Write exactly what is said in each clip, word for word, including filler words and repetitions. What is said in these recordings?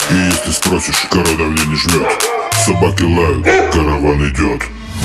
И если спросишь, кора давление жмет. Собаки лают, караван идет.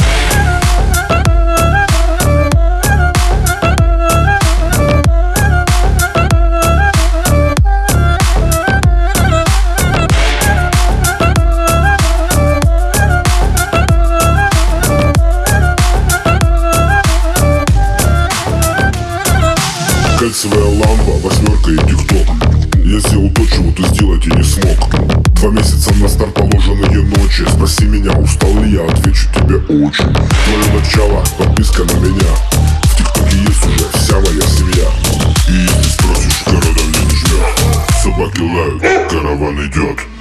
Кальцевая лампа, восьмерка и тик-ток. Я сделал то, чего ты сделать и не смог. Два месяца на старт положенные ночи. Спроси меня, устал ли я, отвечу тебе очень. Твое начало, подписка на меня. В тик-токе есть уже вся моя семья. И если спросишь, кора давление жмет. Собаки лают, караван идет.